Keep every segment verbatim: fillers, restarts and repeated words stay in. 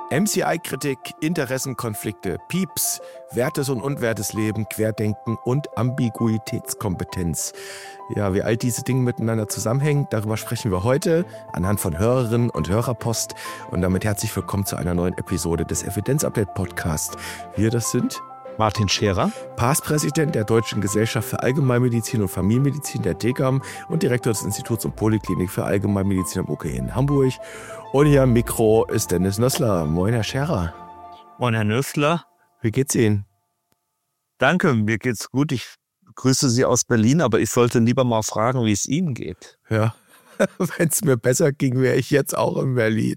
M C I-Kritik, Interessenkonflikte, Pieps, wertes und unwertes Leben, Querdenken und Ambiguitätskompetenz. Ja, wie all diese Dinge miteinander zusammenhängen, darüber sprechen wir heute anhand von Hörerinnen und Hörerpost. Und damit herzlich willkommen zu einer neuen Episode des Evidenz-Update-Podcasts. Wir, das sind Martin Scherer, Past-Präsident der Deutschen Gesellschaft für Allgemeinmedizin und Familienmedizin der D G A M und Direktor des Instituts und Poliklinik für Allgemeinmedizin am U K E in Hamburg. Und hier am Mikro ist Dennis Nössler. Moin, Herr Scherer. Moin, Herr Nössler. Wie geht's Ihnen? Danke, mir geht's gut. Ich grüße Sie aus Berlin, aber ich sollte lieber mal fragen, wie es Ihnen geht. Ja, wenn es mir besser ging, wäre ich jetzt auch in Berlin.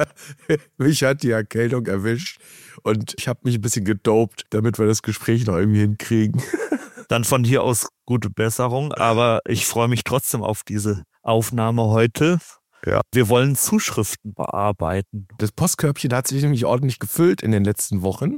Mich hat die Erkältung erwischt und ich habe mich ein bisschen gedopt, damit wir das Gespräch noch irgendwie hinkriegen. Dann von hier aus gute Besserung, aber ich freue mich trotzdem auf diese Aufnahme heute. Ja. Wir wollen Zuschriften bearbeiten. Das Postkörbchen hat sich nämlich ordentlich gefüllt in den letzten Wochen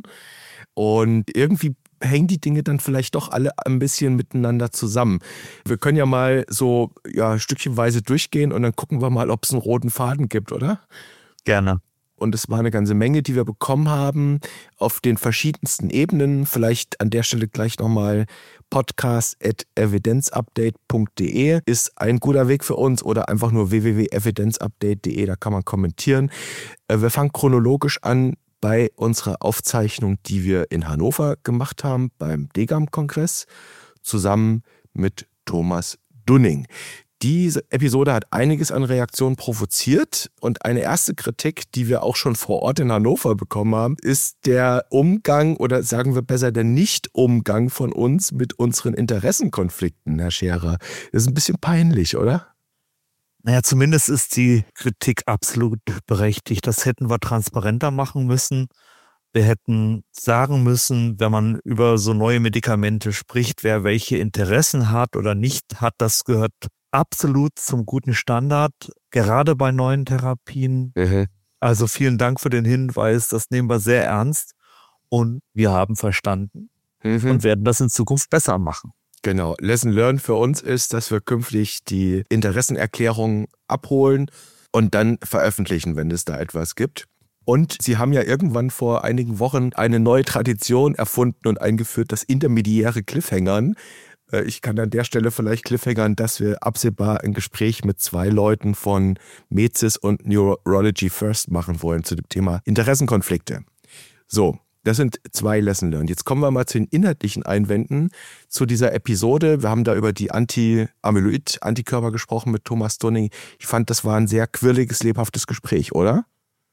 und irgendwie hängen die Dinge dann vielleicht doch alle ein bisschen miteinander zusammen. Wir können ja mal so ja, stückchenweise durchgehen und dann gucken wir mal, ob es einen roten Faden gibt, oder? Gerne. Und es war eine ganze Menge, die wir bekommen haben auf den verschiedensten Ebenen. Vielleicht an der Stelle gleich nochmal podcast at evidenzupdate punkt de ist ein guter Weg für uns oder einfach nur w w w punkt evidenzupdate punkt de, da kann man kommentieren. Wir fangen chronologisch an bei unserer Aufzeichnung, die wir in Hannover gemacht haben beim D G A M-Kongress zusammen mit Thomas Dunning. Diese Episode hat einiges an Reaktionen provoziert und eine erste Kritik, die wir auch schon vor Ort in Hannover bekommen haben, ist der Umgang oder sagen wir besser der Nicht-Umgang von uns mit unseren Interessenkonflikten, Herr Scherer. Das ist ein bisschen peinlich, oder? Naja, zumindest ist die Kritik absolut berechtigt. Das hätten wir transparenter machen müssen. Wir hätten sagen müssen, wenn man über so neue Medikamente spricht, wer welche Interessen hat oder nicht hat, das gehört absolut zum guten Standard, gerade bei neuen Therapien. Mhm. Also vielen Dank für den Hinweis, das nehmen wir sehr ernst und wir haben verstanden mhm. und werden das in Zukunft besser machen. Genau. Lesson learned für uns ist, dass wir künftig die Interessenerklärung abholen und dann veröffentlichen, wenn es da etwas gibt. Und Sie haben ja irgendwann vor einigen Wochen eine neue Tradition erfunden und eingeführt, das intermediäre Cliffhangern. Ich kann an der Stelle vielleicht cliffhangern, dass wir absehbar ein Gespräch mit zwei Leuten von Mezis und Neurology First machen wollen zu dem Thema Interessenkonflikte. So. Das sind zwei Lesson learned. Jetzt kommen wir mal zu den inhaltlichen Einwänden zu dieser Episode. Wir haben da über die Anti-Amyloid-Antikörper gesprochen mit Thomas Dunning. Ich fand, das war ein sehr quirliges, lebhaftes Gespräch, oder?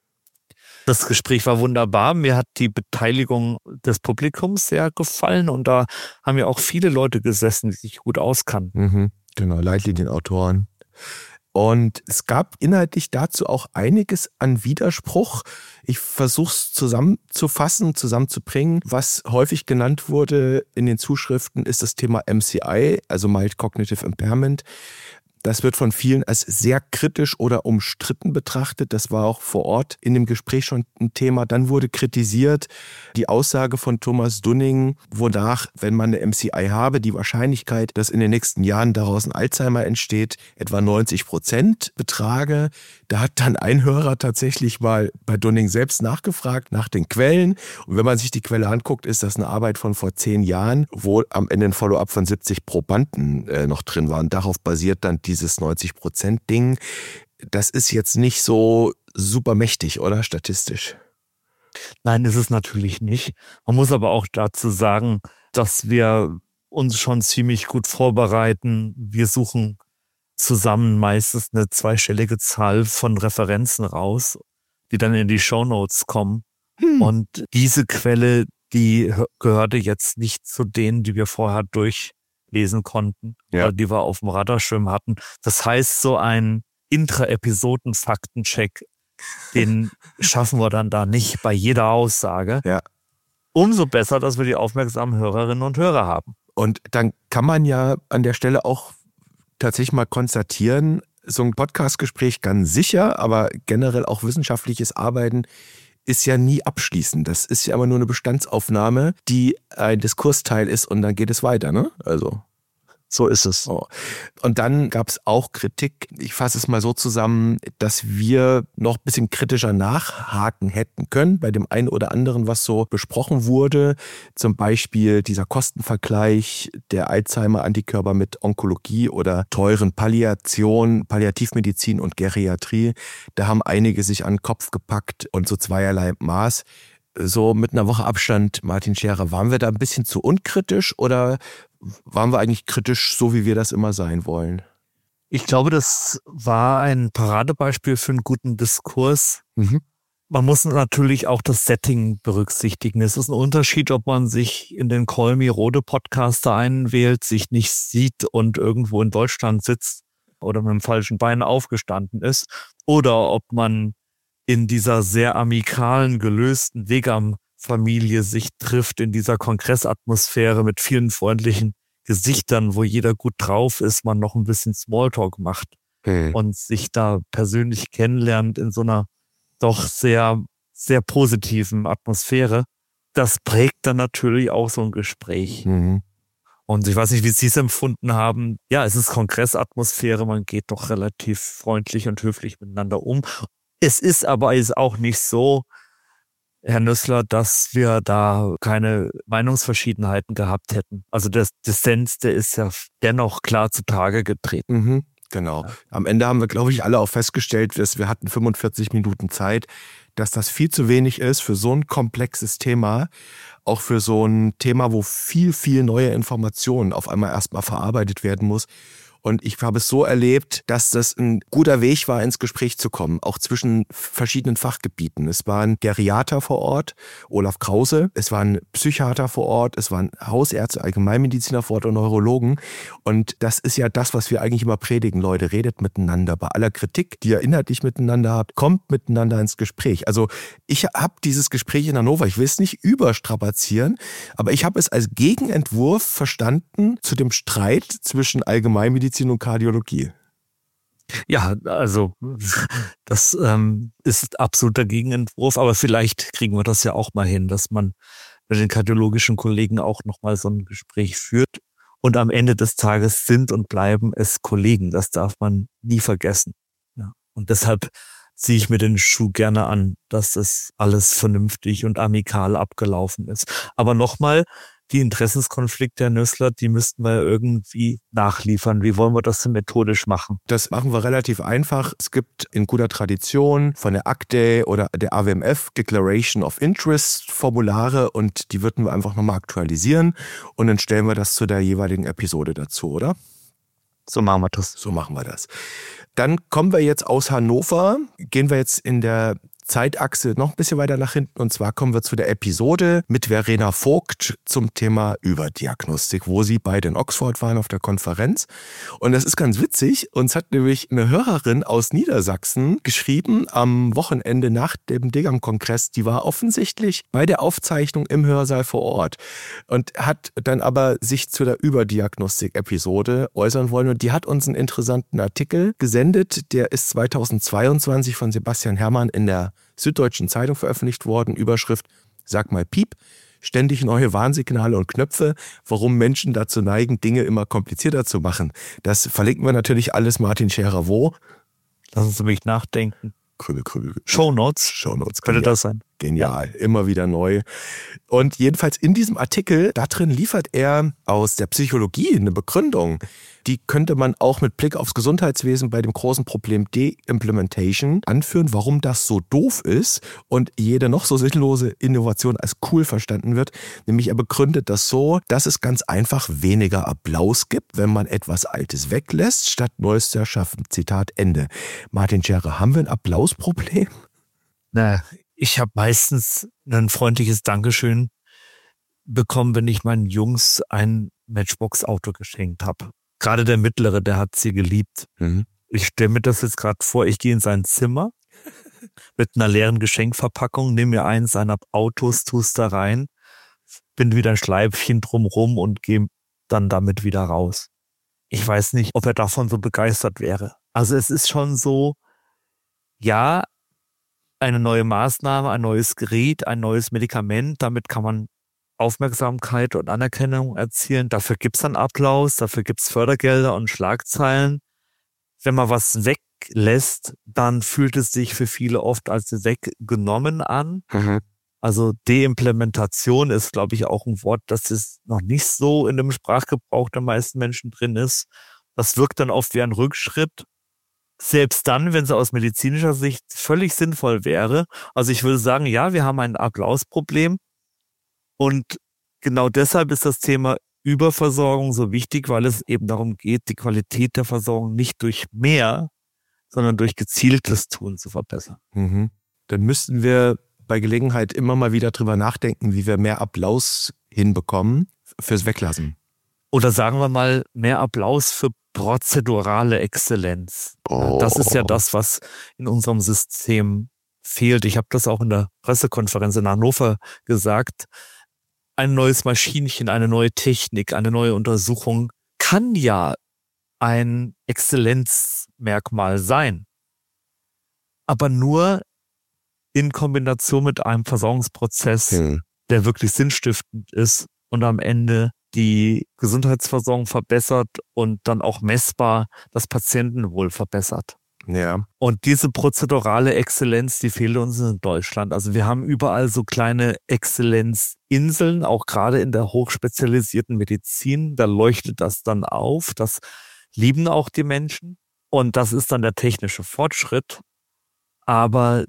Das Gespräch war wunderbar. Mir hat die Beteiligung des Publikums sehr gefallen und da haben ja auch viele Leute gesessen, die sich gut auskannten. Mhm, genau, Leitlinienautoren. Und es gab inhaltlich dazu auch einiges an Widerspruch. Ich versuche es zusammenzufassen, zusammenzubringen. Was häufig genannt wurde in den Zuschriften ist das Thema M C I, also Mild Cognitive Impairment. Das wird von vielen als sehr kritisch oder umstritten betrachtet. Das war auch vor Ort in dem Gespräch schon ein Thema. Dann wurde kritisiert die Aussage von Thomas Dunning, wonach, wenn man eine M C I habe, die Wahrscheinlichkeit, dass in den nächsten Jahren daraus ein Alzheimer entsteht, etwa neunzig Prozent betrage. Da hat dann ein Hörer tatsächlich mal bei Dunning selbst nachgefragt nach den Quellen. Und wenn man sich die Quelle anguckt, ist das eine Arbeit von vor zehn Jahren, wo am Ende ein Follow-up von siebzig Probanden äh, noch drin war. Und darauf basiert dann dieses neunzig Prozent Ding. Das ist jetzt nicht so super mächtig, oder statistisch? Nein, ist es natürlich nicht. Man muss aber auch dazu sagen, dass wir uns schon ziemlich gut vorbereiten. Wir suchen zusammen meistens eine zweistellige Zahl von Referenzen raus, die dann in die Shownotes kommen. Hm. Und diese Quelle, die gehörte jetzt nicht zu denen, die wir vorher durchlesen konnten, ja, oder die wir auf dem Radarschirm hatten. Das heißt, so ein Intra-Episoden-Faktencheck, den schaffen wir dann da nicht bei jeder Aussage. Ja. Umso besser, dass wir die aufmerksamen Hörerinnen und Hörer haben. Und dann kann man ja an der Stelle auch tatsächlich mal konstatieren, so ein Podcastgespräch ganz sicher, aber generell auch wissenschaftliches Arbeiten ist ja nie abschließend. Das ist ja immer nur eine Bestandsaufnahme, die ein Diskursteil ist und dann geht es weiter, ne? Also. So ist es. Oh. Und dann gab es auch Kritik, ich fasse es mal so zusammen, dass wir noch ein bisschen kritischer nachhaken hätten können bei dem einen oder anderen, was so besprochen wurde. Zum Beispiel dieser Kostenvergleich der Alzheimer-Antikörper mit Onkologie oder teuren Palliation, Palliativmedizin und Geriatrie. Da haben einige sich an den Kopf gepackt und so zweierlei Maß. So mit einer Woche Abstand, Martin Scherer, waren wir da ein bisschen zu unkritisch oder waren wir eigentlich kritisch, so wie wir das immer sein wollen? Ich glaube, das war ein Paradebeispiel für einen guten Diskurs. Mhm. Man muss natürlich auch das Setting berücksichtigen. Es ist ein Unterschied, ob man sich in den Call Me Rode Podcaster einwählt, sich nicht sieht und irgendwo in Deutschland sitzt oder mit dem falschen Bein aufgestanden ist, oder ob man in dieser sehr amikalen, gelösten Wegam-Familie sich trifft, in dieser Kongressatmosphäre mit vielen freundlichen Gesichtern, wo jeder gut drauf ist, man noch ein bisschen Smalltalk macht hm. und sich da persönlich kennenlernt in so einer doch sehr, sehr positiven Atmosphäre. Das prägt dann natürlich auch so ein Gespräch. Mhm. Und ich weiß nicht, wie Sie es empfunden haben. Ja, es ist Kongressatmosphäre, man geht doch relativ freundlich und höflich miteinander um. Es ist aber ist auch nicht so, Herr Nüssler, dass wir da keine Meinungsverschiedenheiten gehabt hätten. Also der Dissens, der ist ja dennoch klar zutage getreten. Mhm, genau. Am Ende haben wir, glaube ich, alle auch festgestellt, dass wir hatten fünfundvierzig Minuten Zeit, dass das viel zu wenig ist für so ein komplexes Thema, auch für so ein Thema, wo viel, viel neue Informationen auf einmal erstmal verarbeitet werden muss. Und ich habe es so erlebt, dass das ein guter Weg war, ins Gespräch zu kommen, auch zwischen verschiedenen Fachgebieten. Es waren Geriater vor Ort, Olaf Krause, es waren Psychiater vor Ort, es waren Hausärzte, Allgemeinmediziner vor Ort und Neurologen. Und das ist ja das, was wir eigentlich immer predigen, Leute, redet miteinander. Bei aller Kritik, die ihr inhaltlich miteinander habt, kommt miteinander ins Gespräch. Also ich habe dieses Gespräch in Hannover, ich will es nicht überstrapazieren, aber ich habe es als Gegenentwurf verstanden zu dem Streit zwischen Allgemeinmedizin und Kardiologie. Ja, also das ähm, ist absoluter Gegenentwurf, aber vielleicht kriegen wir das ja auch mal hin, dass man mit den kardiologischen Kollegen auch nochmal so ein Gespräch führt. Und am Ende des Tages sind und bleiben es Kollegen. Das darf man nie vergessen. Ja. Und deshalb ziehe ich mir den Schuh gerne an, dass das alles vernünftig und amikal abgelaufen ist. Aber nochmal, die Interessenskonflikte, Herr Nüssler, die müssten wir irgendwie nachliefern. Wie wollen wir das denn methodisch machen? Das machen wir relativ einfach. Es gibt in guter Tradition von der A C D E oder der A W M F Declaration of Interest Formulare und die würden wir einfach nochmal aktualisieren und dann stellen wir das zu der jeweiligen Episode dazu, oder? So machen wir das. So machen wir das. Dann kommen wir jetzt aus Hannover, gehen wir jetzt in der Zeitachse noch ein bisschen weiter nach hinten und zwar kommen wir zu der Episode mit Verena Vogt zum Thema Überdiagnostik, wo sie beide in Oxford waren auf der Konferenz. Und das ist ganz witzig, uns hat nämlich eine Hörerin aus Niedersachsen geschrieben am Wochenende nach dem Degam-Kongress, die war offensichtlich bei der Aufzeichnung im Hörsaal vor Ort und hat dann aber sich zu der Überdiagnostik-Episode äußern wollen und die hat uns einen interessanten Artikel gesendet, der ist zweitausendzweiundzwanzig von Sebastian Herrmann in der Süddeutschen Zeitung veröffentlicht worden, Überschrift Sag mal Piep, ständig neue Warnsignale und Knöpfe, warum Menschen dazu neigen, Dinge immer komplizierter zu machen. Das verlinken wir natürlich alles Martin Scherer wo? Lassen Sie mich nachdenken. Krübel, krübel. Shownotes. Shownotes. Könnte das sein? Genial, ja. Immer wieder neu. Und jedenfalls in diesem Artikel, da drin liefert er aus der Psychologie eine Begründung. Die könnte man auch mit Blick aufs Gesundheitswesen bei dem großen Problem De-Implementation anführen, warum das so doof ist und jede noch so sinnlose Innovation als cool verstanden wird. Nämlich er begründet das so, dass es ganz einfach weniger Applaus gibt, wenn man etwas Altes weglässt, statt Neues zu erschaffen. Zitat Ende. Martin Scherer, haben wir ein Applausproblem? Na, ich habe meistens ein freundliches Dankeschön bekommen, wenn ich meinen Jungs ein Matchbox-Auto geschenkt habe. Gerade der Mittlere, der hat sie geliebt. Mhm. Ich stelle mir das jetzt gerade vor, ich gehe in sein Zimmer mit einer leeren Geschenkverpackung, nehme mir eins seiner Autos, tust da rein, bin wieder ein Schleifchen drumrum und gehe dann damit wieder raus. Ich weiß nicht, ob er davon so begeistert wäre. Also es ist schon so, ja, eine neue Maßnahme, ein neues Gerät, ein neues Medikament, damit kann man Aufmerksamkeit und Anerkennung erzielen. Dafür gibt es dann Applaus, dafür gibt es Fördergelder und Schlagzeilen. Wenn man was weglässt, dann fühlt es sich für viele oft als weggenommen an. Mhm. Also Deimplementation ist, glaube ich, auch ein Wort, das ist noch nicht so in dem Sprachgebrauch der meisten Menschen drin ist. Das wirkt dann oft wie ein Rückschritt. Selbst dann, wenn es aus medizinischer Sicht völlig sinnvoll wäre. Also ich würde sagen, ja, wir haben ein Applausproblem. Und genau deshalb ist das Thema Überversorgung so wichtig, weil es eben darum geht, die Qualität der Versorgung nicht durch mehr, sondern durch gezieltes Tun zu verbessern. Mhm. Dann müssten wir bei Gelegenheit immer mal wieder drüber nachdenken, wie wir mehr Applaus hinbekommen fürs Weglassen. Oder sagen wir mal, mehr Applaus für prozedurale Exzellenz. Oh. Das ist ja das, was in unserem System fehlt. Ich habe das auch in der Pressekonferenz in Hannover gesagt. Ein neues Maschinchen, eine neue Technik, eine neue Untersuchung kann ja ein Exzellenzmerkmal sein. Aber nur in Kombination mit einem Versorgungsprozess, hm. der wirklich sinnstiftend ist und am Ende die Gesundheitsversorgung verbessert und dann auch messbar das Patientenwohl verbessert. Ja. Und diese prozedurale Exzellenz, die fehlt uns in Deutschland. Also wir haben überall so kleine Exzellenzinseln, auch gerade in der hochspezialisierten Medizin. Da leuchtet das dann auf. Das lieben auch die Menschen. Und das ist dann der technische Fortschritt. Aber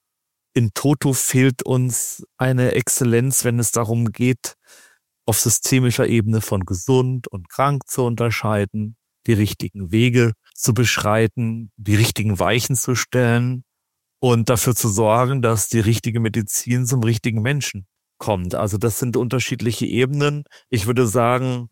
in toto fehlt uns eine Exzellenz, wenn es darum geht, auf systemischer Ebene von gesund und krank zu unterscheiden, die richtigen Wege zu beschreiten, die richtigen Weichen zu stellen und dafür zu sorgen, dass die richtige Medizin zum richtigen Menschen kommt. Also das sind unterschiedliche Ebenen. Ich würde sagen,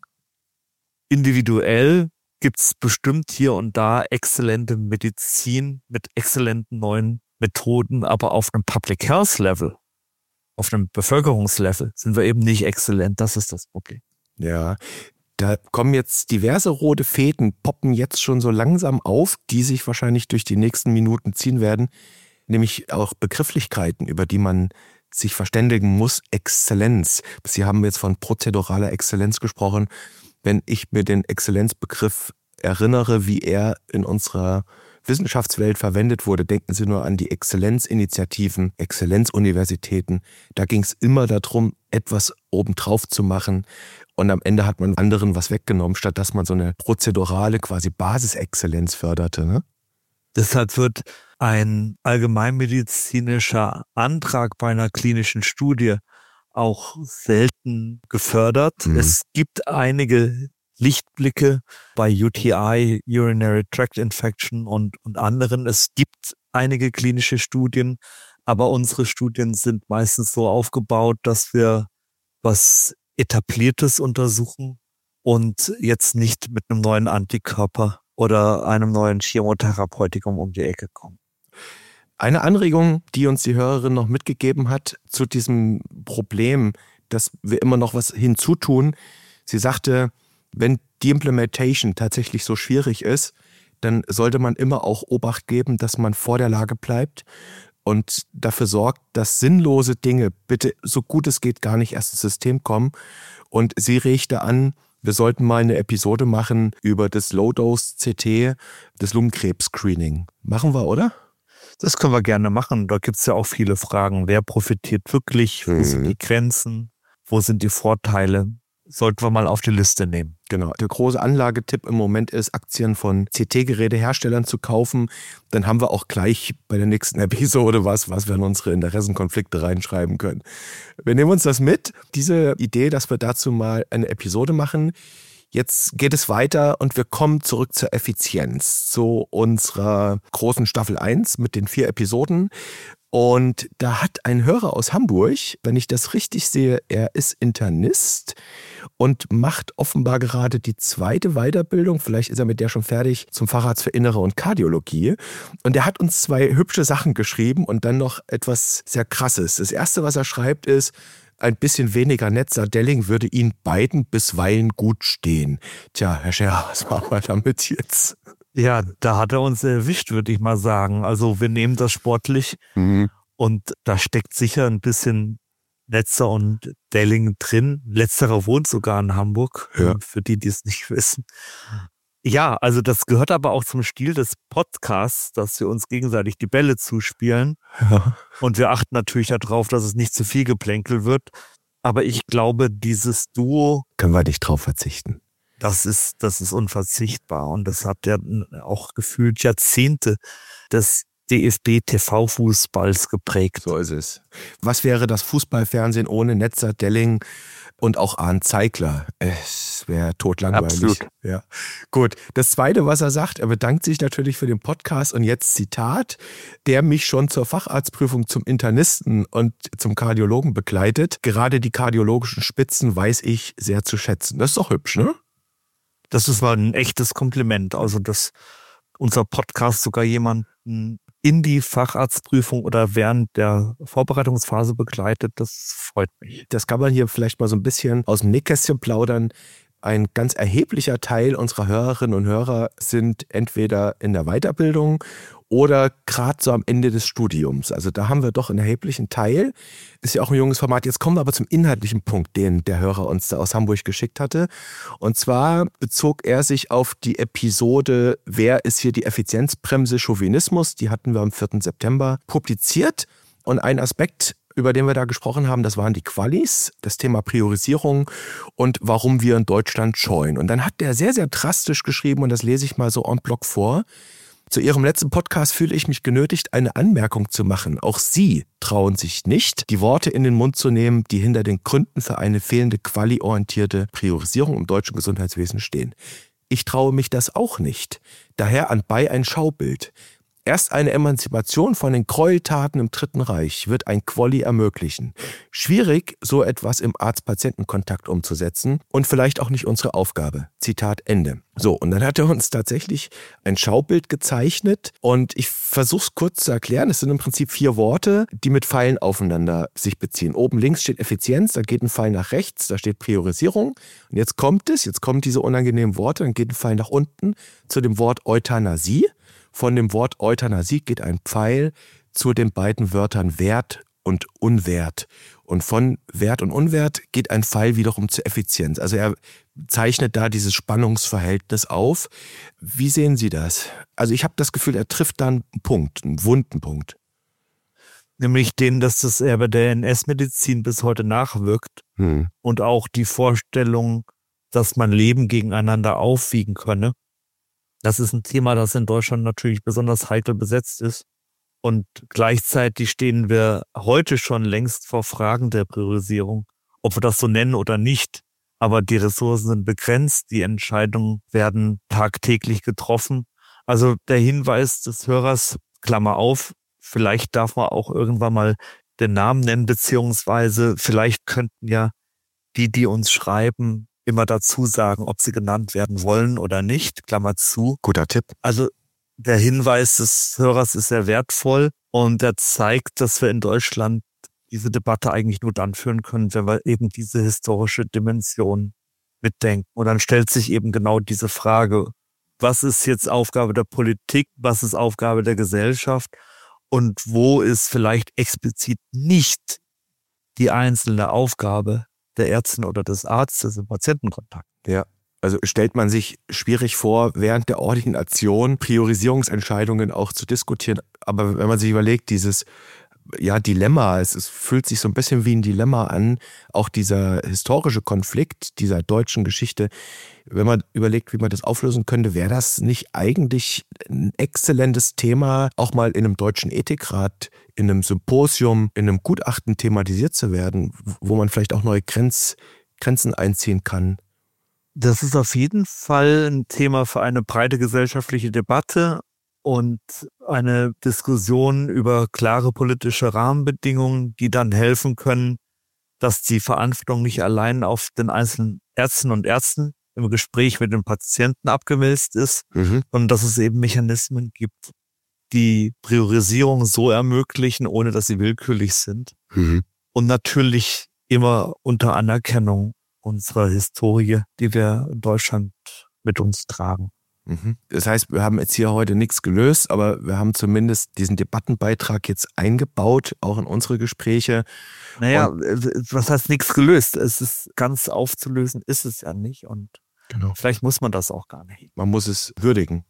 individuell gibt es bestimmt hier und da exzellente Medizin mit exzellenten neuen Methoden, aber auf einem Public Health Level, auf einem Bevölkerungslevel sind wir eben nicht exzellent. Das ist das Problem. Ja, da kommen jetzt diverse rote Fäden, poppen jetzt schon so langsam auf, die sich wahrscheinlich durch die nächsten Minuten ziehen werden, nämlich auch Begrifflichkeiten, über die man sich verständigen muss. Exzellenz. Sie haben jetzt von prozeduraler Exzellenz gesprochen. Wenn ich mir den Exzellenzbegriff erinnere, wie er in unserer Wissenschaftswelt verwendet wurde, denken Sie nur an die Exzellenzinitiativen, Exzellenzuniversitäten. Da ging es immer darum, etwas obendrauf zu machen und am Ende hat man anderen was weggenommen, statt dass man so eine prozedurale quasi Basisexzellenz förderte. Ne? Deshalb wird ein allgemeinmedizinischer Antrag bei einer klinischen Studie auch selten gefördert. Mhm. Es gibt einige Lichtblicke bei U T I, Urinary Tract Infection und, und anderen. Es gibt einige klinische Studien, aber unsere Studien sind meistens so aufgebaut, dass wir was Etabliertes untersuchen und jetzt nicht mit einem neuen Antikörper oder einem neuen Chemotherapeutikum um die Ecke kommen. Eine Anregung, die uns die Hörerin noch mitgegeben hat zu diesem Problem, dass wir immer noch was hinzutun. Sie sagte, wenn die Implementation tatsächlich so schwierig ist, dann sollte man immer auch Obacht geben, dass man vor der Lage bleibt und dafür sorgt, dass sinnlose Dinge bitte so gut es geht gar nicht erst ins System kommen. Und sie regte an, wir sollten mal eine Episode machen über das Low-Dose-C T, das Lungenkrebs-Screening. Machen wir, oder? Das können wir gerne machen. Da gibt es ja auch viele Fragen. Wer profitiert wirklich? Wo mhm. sind die Grenzen? Wo sind die Vorteile? Sollten wir mal auf die Liste nehmen. Genau. Der große Anlagetipp im Moment ist, Aktien von C T-Geräteherstellern zu kaufen. Dann haben wir auch gleich bei der nächsten Episode was, was wir in unsere Interessenkonflikte reinschreiben können. Wir nehmen uns das mit, diese Idee, dass wir dazu mal eine Episode machen. Jetzt geht es weiter und wir kommen zurück zur Effizienz, zu unserer großen Staffel eins mit den vier Episoden. Und da hat ein Hörer aus Hamburg, wenn ich das richtig sehe, er ist Internist und macht offenbar gerade die zweite Weiterbildung, vielleicht ist er mit der schon fertig, zum Facharzt für Innere und Kardiologie. Und er hat uns zwei hübsche Sachen geschrieben und dann noch etwas sehr Krasses. Das Erste, was er schreibt, ist, ein bisschen weniger nett, Sardelling würde Ihnen beiden bisweilen gut stehen. Tja, Herr Scher, was machen wir damit jetzt? Ja, da hat er uns erwischt, würde ich mal sagen. Also wir nehmen das sportlich mhm. und da steckt sicher ein bisschen Netzer und Delling drin. Letzterer wohnt sogar in Hamburg, Ja. für die, die es nicht wissen. Ja, also das gehört aber auch zum Stil des Podcasts, dass wir uns gegenseitig die Bälle zuspielen. Ja. Und wir achten natürlich darauf, dass es nicht zu viel Geplänkel wird. Aber ich glaube, dieses Duo, Können wir nicht drauf verzichten. das ist, das ist unverzichtbar. Und das hat ja auch gefühlt Jahrzehnte des D F B-T V-Fußballs geprägt. So ist es. Was wäre das Fußballfernsehen ohne Netzer, Delling und auch Arndt Zeigler? Es wäre totlangweilig. Absolut. Ja. Gut. Das Zweite, was er sagt, er bedankt sich natürlich für den Podcast und jetzt Zitat, der mich schon zur Facharztprüfung zum Internisten und zum Kardiologen begleitet. Gerade die kardiologischen Spitzen weiß ich sehr zu schätzen. Das ist doch hübsch, ne? Das ist mal ein echtes Kompliment. Also, dass unser Podcast sogar jemanden in die Facharztprüfung oder während der Vorbereitungsphase begleitet, das freut mich. Das kann man hier vielleicht mal so ein bisschen aus dem Nähkästchen plaudern. Ein ganz erheblicher Teil unserer Hörerinnen und Hörer sind entweder in der Weiterbildung oder gerade so am Ende des Studiums. Also da haben wir doch einen erheblichen Teil. Ist ja auch ein junges Format. Jetzt kommen wir aber zum inhaltlichen Punkt, den der Hörer uns da aus Hamburg geschickt hatte. Und zwar bezog er sich auf die Episode Wer ist hier die Effizienzbremse Chauvinismus? Die hatten wir am vierten September publiziert. Und ein Aspekt, über den wir da gesprochen haben, das waren die Qualis, das Thema Priorisierung und warum wir in Deutschland scheuen. Und dann hat der sehr, sehr drastisch geschrieben, und das lese ich mal so en bloc vor. Zu Ihrem letzten Podcast fühle ich mich genötigt, eine Anmerkung zu machen. Auch Sie trauen sich nicht, die Worte in den Mund zu nehmen, die hinter den Gründen für eine fehlende quali-orientierte Priorisierung im deutschen Gesundheitswesen stehen. Ich traue mich das auch nicht. Daher anbei ein Schaubild. Erst eine Emanzipation von den Gräueltaten im Dritten Reich wird ein Quali ermöglichen. Schwierig, so etwas im Arzt-Patienten-Kontakt umzusetzen und vielleicht auch nicht unsere Aufgabe. Zitat Ende. So, und dann hat er uns tatsächlich ein Schaubild gezeichnet und ich versuche es kurz zu erklären. Es sind im Prinzip vier Worte, die mit Pfeilen aufeinander sich beziehen. Oben links steht Effizienz, da geht ein Pfeil nach rechts, da steht Priorisierung. Und jetzt kommt es, jetzt kommen diese unangenehmen Worte, dann geht ein Pfeil nach unten zu dem Wort Euthanasie. Von dem Wort Euthanasie geht ein Pfeil zu den beiden Wörtern Wert und Unwert. Und von Wert und Unwert geht ein Pfeil wiederum zur Effizienz. Also er zeichnet da dieses Spannungsverhältnis auf. Wie sehen Sie das? Also ich habe das Gefühl, er trifft da einen Punkt, einen wunden Punkt. Nämlich den, dass das Erbe der N S-Medizin bis heute nachwirkt. Hm. Und auch die Vorstellung, dass man Leben gegeneinander aufwiegen könne. Das ist ein Thema, das in Deutschland natürlich besonders heikel besetzt ist. Und gleichzeitig stehen wir heute schon längst vor Fragen der Priorisierung, ob wir das so nennen oder nicht. Aber die Ressourcen sind begrenzt, die Entscheidungen werden tagtäglich getroffen. Also der Hinweis des Hörers, Klammer auf, vielleicht darf man auch irgendwann mal den Namen nennen, beziehungsweise vielleicht könnten ja die, die uns schreiben, immer dazu sagen, ob sie genannt werden wollen oder nicht, Klammer zu. Guter Tipp. Also der Hinweis des Hörers ist sehr wertvoll und er zeigt, dass wir in Deutschland diese Debatte eigentlich nur dann führen können, wenn wir eben diese historische Dimension mitdenken. Und dann stellt sich eben genau diese Frage, was ist jetzt Aufgabe der Politik, was ist Aufgabe der Gesellschaft und wo ist vielleicht explizit nicht die einzelne Aufgabe der Ärztin oder des Arztes im Patientenkontakt. Ja, also stellt man sich schwierig vor, während der Ordination Priorisierungsentscheidungen auch zu diskutieren. Aber wenn man sich überlegt, dieses ja, Dilemma, es, es fühlt sich so ein bisschen wie ein Dilemma an, auch dieser historische Konflikt dieser deutschen Geschichte, wenn man überlegt, wie man das auflösen könnte, wäre das nicht eigentlich ein exzellentes Thema, auch mal in einem deutschen Ethikrat, in einem Symposium, in einem Gutachten thematisiert zu werden, wo man vielleicht auch neue Grenz, Grenzen einziehen kann? Das ist auf jeden Fall ein Thema für eine breite gesellschaftliche Debatte und eine Diskussion über klare politische Rahmenbedingungen, die dann helfen können, dass die Verantwortung nicht allein auf den einzelnen Ärzten und Ärzten im Gespräch mit den Patienten abgewälzt ist, Mhm. sondern dass es eben Mechanismen gibt, die Priorisierung so ermöglichen, ohne dass sie willkürlich sind. Mhm. Und natürlich immer unter Anerkennung unserer Historie, die wir in Deutschland mit uns tragen. Mhm. Das heißt, wir haben jetzt hier heute nichts gelöst, aber wir haben zumindest diesen Debattenbeitrag jetzt eingebaut, auch in unsere Gespräche. Naja, und was heißt nichts gelöst? Es ist ganz aufzulösen, ist es ja nicht. Und genau. Vielleicht muss man das auch gar nicht. Man muss es würdigen.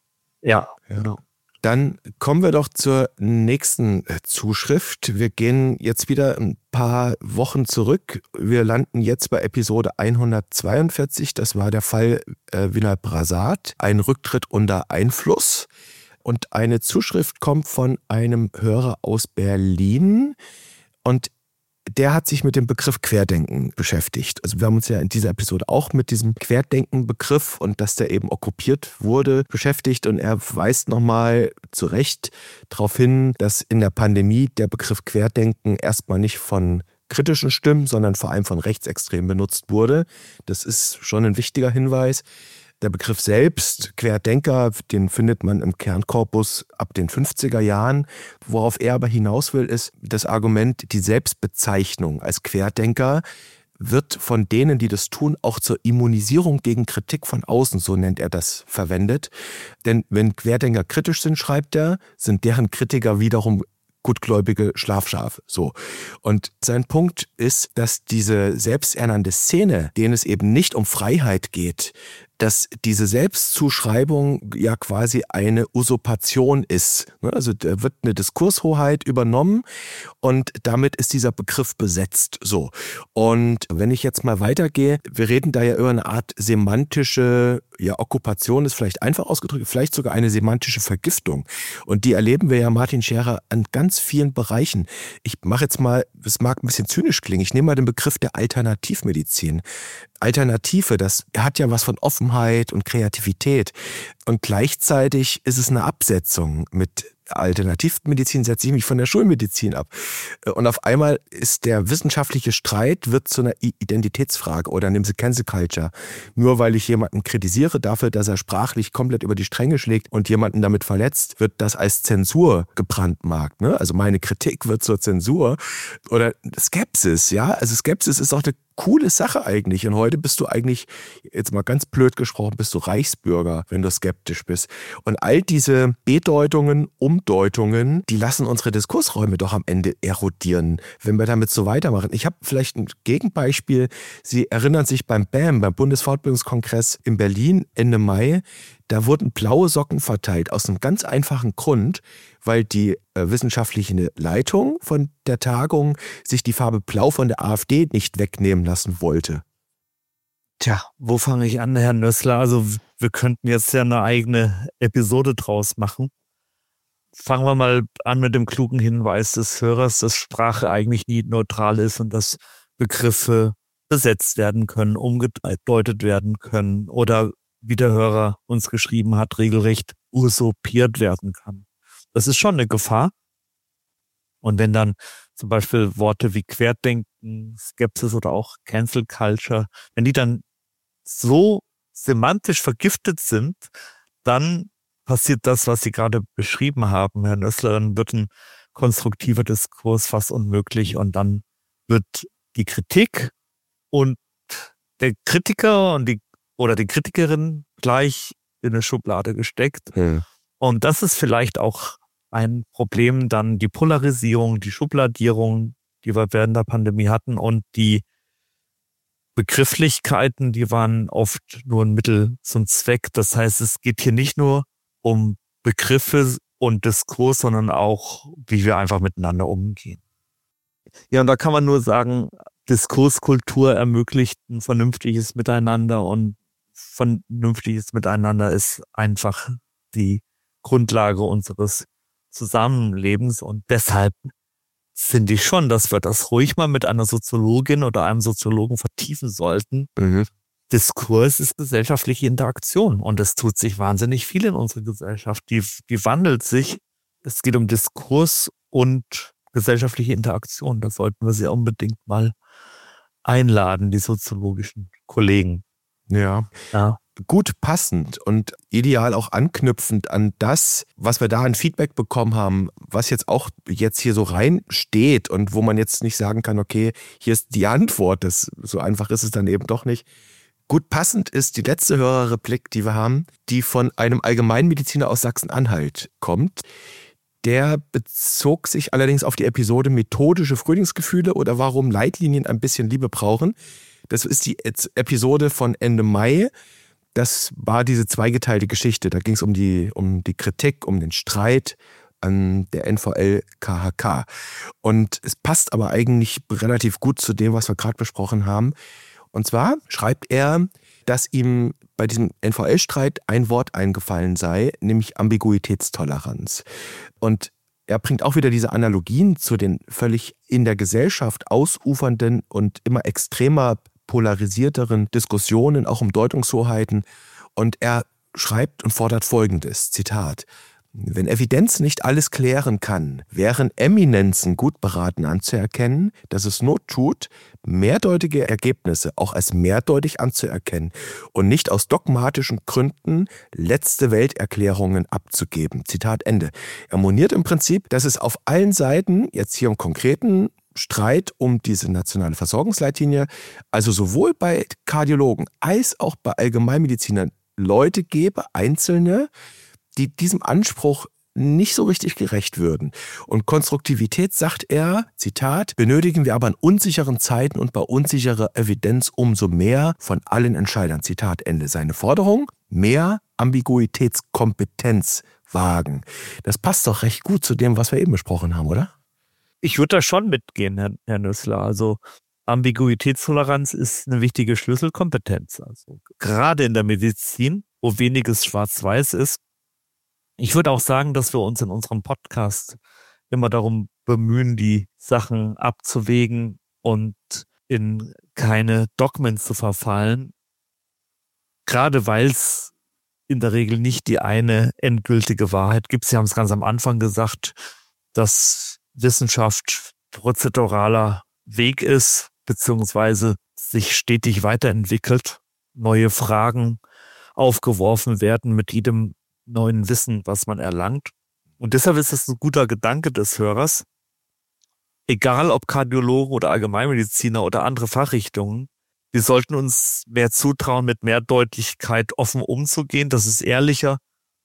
Ja, ja. Genau. Dann kommen wir doch zur nächsten Zuschrift. Wir gehen jetzt wieder ein paar Wochen zurück. Wir landen jetzt bei Episode hundertzweiundvierzig. Das war der Fall äh, Vinay Prasad, ein Rücktritt unter Einfluss. Und eine Zuschrift kommt von einem Hörer aus Berlin. Und der hat sich mit dem Begriff Querdenken beschäftigt. Also wir haben uns ja in dieser Episode auch mit diesem Querdenken-Begriff und dass der eben okkupiert wurde beschäftigt. Und er weist nochmal zu Recht darauf hin, dass in der Pandemie der Begriff Querdenken erstmal nicht von kritischen Stimmen, sondern vor allem von Rechtsextremen benutzt wurde. Das ist schon ein wichtiger Hinweis. Der Begriff selbst, Querdenker, den findet man im Kernkorpus ab den fünfziger Jahren. Worauf er aber hinaus will, ist das Argument, die Selbstbezeichnung als Querdenker wird von denen, die das tun, auch zur Immunisierung gegen Kritik von außen, so nennt er das, verwendet. Denn wenn Querdenker kritisch sind, schreibt er, sind deren Kritiker wiederum gutgläubige Schlafschafe. So. Und sein Punkt ist, dass diese selbsternannte Szene, denen es eben nicht um Freiheit geht, dass diese Selbstzuschreibung ja quasi eine Usurpation ist. Also da wird eine Diskurshoheit übernommen und damit ist dieser Begriff besetzt. So. Und wenn ich jetzt mal weitergehe, wir reden da ja über eine Art semantische, ja, Okkupation ist vielleicht einfach ausgedrückt, vielleicht sogar eine semantische Vergiftung. Und die erleben wir ja, Martin Scherer, an ganz vielen Bereichen. Ich mache jetzt mal, es mag ein bisschen zynisch klingen, ich nehme mal den Begriff der Alternativmedizin. Alternative, das hat ja was von Offenheit und Kreativität. Und gleichzeitig ist es eine Absetzung. Mit Alternativmedizin setze ich mich von der Schulmedizin ab. Und auf einmal ist der wissenschaftliche Streit wird zu einer Identitätsfrage oder nehmen Sie Cancel Culture. Nur weil ich jemanden kritisiere dafür, dass er sprachlich komplett über die Stränge schlägt und jemanden damit verletzt, wird das als Zensur gebrandmarkt. Ne? Also meine Kritik wird zur Zensur. Oder Skepsis, ja. Also Skepsis ist auch eine coole Sache eigentlich. Und heute bist du eigentlich, jetzt mal ganz blöd gesprochen, bist du Reichsbürger, wenn du skeptisch bist. Und all diese Bedeutungen, Umdeutungen, die lassen unsere Diskursräume doch am Ende erodieren, wenn wir damit so weitermachen. Ich habe vielleicht ein Gegenbeispiel. Sie erinnern sich beim B A M, beim Bundesfortbildungskongress in Berlin Ende Mai, da wurden blaue Socken verteilt aus einem ganz einfachen Grund, weil die äh, wissenschaftliche Leitung von der Tagung sich die Farbe Blau von der AfD nicht wegnehmen lassen wollte. Tja, wo fange ich an, Herr Nössler? Also wir könnten jetzt ja eine eigene Episode draus machen. Fangen wir mal an mit dem klugen Hinweis des Hörers, dass Sprache eigentlich nie neutral ist und dass Begriffe besetzt werden können, umgedeutet werden können oder, wie der Hörer uns geschrieben hat, regelrecht usurpiert werden kann. Das ist schon eine Gefahr. Und wenn dann zum Beispiel Worte wie Querdenken, Skepsis oder auch Cancel Culture, wenn die dann so semantisch vergiftet sind, dann passiert das, was Sie gerade beschrieben haben, Herr Nössler, dann wird ein konstruktiver Diskurs fast unmöglich und dann wird die Kritik und der Kritiker und die oder die Kritikerin gleich in eine Schublade gesteckt. Hm. Und das ist vielleicht auch ein Problem, dann die Polarisierung, die Schubladierung, die wir während der Pandemie hatten und die Begrifflichkeiten, die waren oft nur ein Mittel zum Zweck. Das heißt, es geht hier nicht nur um Begriffe und Diskurs, sondern auch, wie wir einfach miteinander umgehen. Ja, und da kann man nur sagen, Diskurskultur ermöglicht ein vernünftiges Miteinander und vernünftiges Miteinander ist einfach die Grundlage unseres Zusammenlebens und deshalb finde ich schon, dass wir das ruhig mal mit einer Soziologin oder einem Soziologen vertiefen sollten. Mhm. Diskurs ist gesellschaftliche Interaktion und es tut sich wahnsinnig viel in unserer Gesellschaft. Die, die wandelt sich. Es geht um Diskurs und gesellschaftliche Interaktion. Da sollten wir sie unbedingt mal einladen, die soziologischen Kollegen. Ja. ja. Gut passend und ideal auch anknüpfend an das, was wir da an Feedback bekommen haben, was jetzt auch jetzt hier so reinsteht und wo man jetzt nicht sagen kann, okay, hier ist die Antwort, das, so einfach ist es dann eben doch nicht. Gut passend ist die letzte Hörerreplik, die wir haben, die von einem Allgemeinmediziner aus Sachsen-Anhalt kommt. Der bezog sich allerdings auf die Episode Methodische Frühlingsgefühle oder warum Leitlinien ein bisschen Liebe brauchen. Das ist die Episode von Ende Mai. Das war diese zweigeteilte Geschichte. Da ging es um die, um die Kritik, um den Streit an der N V L K H K. Und es passt aber eigentlich relativ gut zu dem, was wir gerade besprochen haben. Und zwar schreibt er, dass ihm bei diesem N V L-Streit ein Wort eingefallen sei, nämlich Ambiguitätstoleranz. Und er bringt auch wieder diese Analogien zu den völlig in der Gesellschaft ausufernden und immer extremer polarisierteren Diskussionen, auch um Deutungshoheiten. Und er schreibt und fordert Folgendes, Zitat: Wenn Evidenz nicht alles klären kann, wären Eminenzen gut beraten anzuerkennen, dass es Not tut, mehrdeutige Ergebnisse auch als mehrdeutig anzuerkennen und nicht aus dogmatischen Gründen letzte Welterklärungen abzugeben. Zitat Ende. Er moniert im Prinzip, dass es auf allen Seiten, jetzt hier im konkreten Streit um diese nationale Versorgungsleitlinie, also sowohl bei Kardiologen als auch bei Allgemeinmedizinern Leute gäbe, Einzelne, die diesem Anspruch nicht so richtig gerecht würden. Und Konstruktivität, sagt er, Zitat, benötigen wir aber in unsicheren Zeiten und bei unsicherer Evidenz umso mehr von allen Entscheidern. Zitat Ende. Seine Forderung, mehr Ambiguitätskompetenz wagen. Das passt doch recht gut zu dem, was wir eben besprochen haben, oder? Ich würde da schon mitgehen, Herr, Herr Nüssler. Also Ambiguitätstoleranz ist eine wichtige Schlüsselkompetenz. Also gerade in der Medizin, wo weniges schwarz-weiß ist. Ich würde auch sagen, dass wir uns in unserem Podcast immer darum bemühen, die Sachen abzuwägen und in keine Dogmen zu verfallen. Gerade weil es in der Regel nicht die eine endgültige Wahrheit gibt. Sie haben es ganz am Anfang gesagt, dass Wissenschaft prozeduraler Weg ist, beziehungsweise sich stetig weiterentwickelt, neue Fragen aufgeworfen werden mit jedem neuen Wissen, was man erlangt. Und deshalb ist es ein guter Gedanke des Hörers, egal ob Kardiologen oder Allgemeinmediziner oder andere Fachrichtungen, wir sollten uns mehr zutrauen, mit mehr Deutlichkeit offen umzugehen. Das ist ehrlicher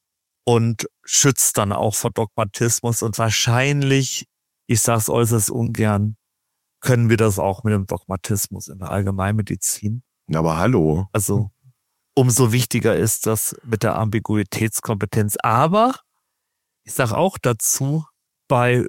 und schützt dann auch vor Dogmatismus. Und wahrscheinlich, ich sage es äußerst ungern, können wir das auch mit dem Dogmatismus in der Allgemeinmedizin. Aber hallo. Also umso wichtiger ist das mit der Ambiguitätskompetenz. Aber ich sage auch dazu, bei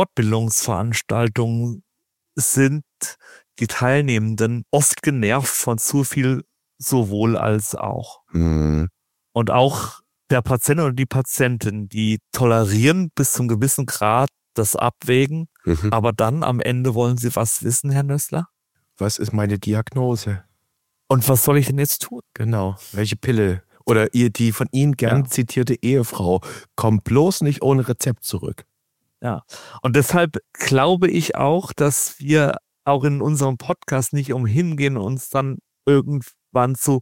Fortbildungsveranstaltungen sind die Teilnehmenden oft genervt von zu viel sowohl als auch. Mhm. Und auch der Patient oder die Patientin, die tolerieren bis zum gewissen Grad das Abwägen, Mhm. aber dann am Ende wollen sie was wissen, Herr Nüssler? Was ist meine Diagnose? Und was soll ich denn jetzt tun? Genau. Welche Pille? Oder ihr, die von Ihnen gern Ja. zitierte Ehefrau, kommt bloß nicht ohne Rezept zurück. Ja. Und deshalb glaube ich auch, dass wir auch in unserem Podcast nicht umhin gehen, uns dann irgendwann zu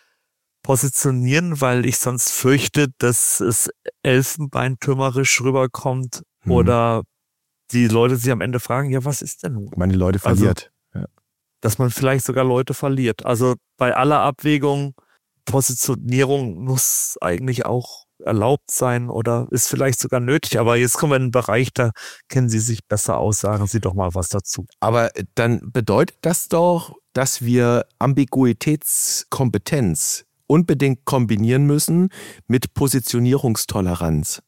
positionieren, weil ich sonst fürchte, dass es elfenbeintümerisch rüberkommt Mhm. oder die Leute sich am Ende fragen, ja, was ist denn nun? Man die Leute Also- verliert. ja. Dass man vielleicht sogar Leute verliert. Also bei aller Abwägung, Positionierung muss eigentlich auch erlaubt sein oder ist vielleicht sogar nötig. Aber jetzt kommen wir in einen Bereich, da kennen Sie sich besser aus. Sagen Sie doch mal was dazu. Aber dann bedeutet das doch, dass wir Ambiguitätskompetenz unbedingt kombinieren müssen mit Positionierungstoleranz,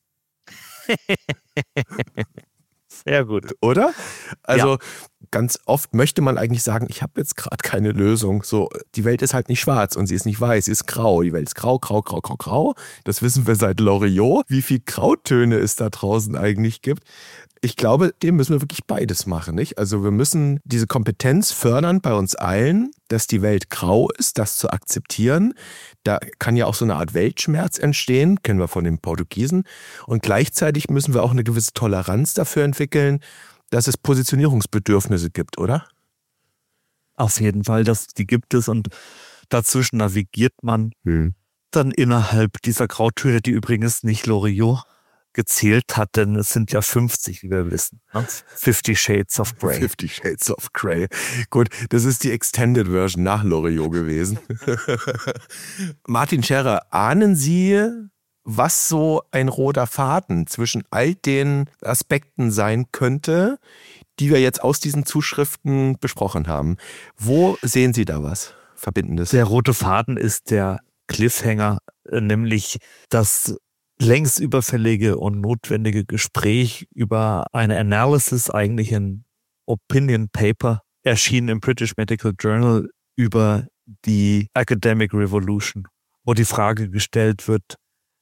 Sehr gut. oder? Also ganz oft möchte man eigentlich sagen, ich habe jetzt gerade keine Lösung. So, die Welt ist halt nicht schwarz und sie ist nicht weiß, sie ist grau. Die Welt ist grau, grau, grau, grau, grau. Das wissen wir seit Loriot, wie viel Grautöne es da draußen eigentlich gibt. Ich glaube, dem müssen wir wirklich beides machen, nicht? Also wir müssen diese Kompetenz fördern bei uns allen, dass die Welt grau ist, das zu akzeptieren. Da kann ja auch so eine Art Weltschmerz entstehen, kennen wir von den Portugiesen. Und gleichzeitig müssen wir auch eine gewisse Toleranz dafür entwickeln, dass es Positionierungsbedürfnisse gibt, oder? Auf jeden Fall, das, die gibt es und dazwischen navigiert man Hm. dann innerhalb dieser Grautöne, die übrigens nicht Loriot gezählt hat, denn es sind ja fünfzig, wie wir wissen. Ne? Fifty Shades of Grey. Fifty Shades of Grey. Gut, das ist die Extended Version nach Loriot gewesen. Martin Scherer, ahnen Sie, was so ein roter Faden zwischen all den Aspekten sein könnte, die wir jetzt aus diesen Zuschriften besprochen haben? Wo sehen Sie da was Verbindendes? Der rote Faden ist der Cliffhanger, nämlich das längst überfällige und notwendige Gespräch über eine Analysis, eigentlich ein Opinion Paper, erschienen im British Medical Journal über die Academic Revolution, wo die Frage gestellt wird,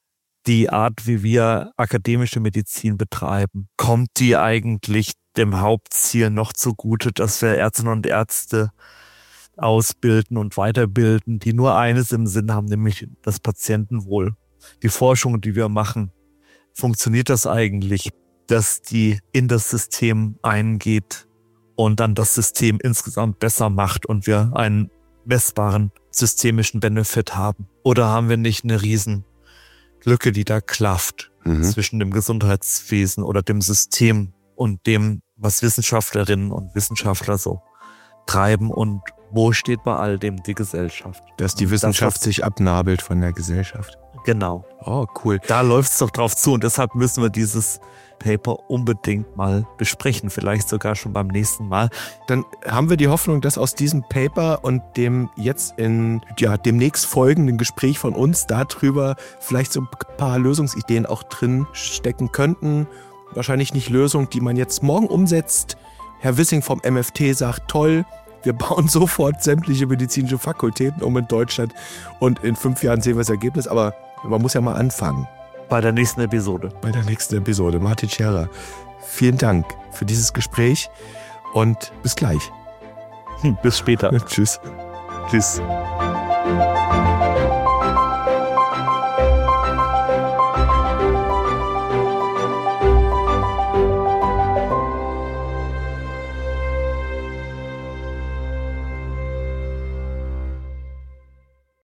die Art, wie wir akademische Medizin betreiben, kommt die eigentlich dem Hauptziel noch zugute, dass wir Ärztinnen und Ärzte ausbilden und weiterbilden, die nur eines im Sinn haben, nämlich das Patientenwohl. Die Forschung, die wir machen, funktioniert das eigentlich, dass die in das System eingeht und dann das System insgesamt besser macht und wir einen messbaren systemischen Benefit haben? Oder haben wir nicht eine riesen Lücke, die da klafft mhm. zwischen dem Gesundheitswesen oder dem System und dem, was Wissenschaftlerinnen und Wissenschaftler so treiben, und wo steht bei all dem die Gesellschaft? Dass die Wissenschaft das, sich abnabelt von der Gesellschaft. Genau. Oh, cool. Da läuft es doch drauf zu, und deshalb müssen wir dieses Paper unbedingt mal besprechen, vielleicht sogar schon beim nächsten Mal. Dann haben wir die Hoffnung, dass aus diesem Paper und dem jetzt in ja, demnächst folgenden Gespräch von uns darüber vielleicht so ein paar Lösungsideen auch drin stecken könnten. Wahrscheinlich nicht Lösungen, die man jetzt morgen umsetzt. Herr Wissing vom M F T sagt, toll, wir bauen sofort sämtliche medizinische Fakultäten um in Deutschland und in fünf Jahren sehen wir das Ergebnis, aber man muss ja mal anfangen. Bei der nächsten Episode. Bei der nächsten Episode. Martin Scherer, vielen Dank für dieses Gespräch und bis gleich. Hm, bis später. Tschüss. Tschüss.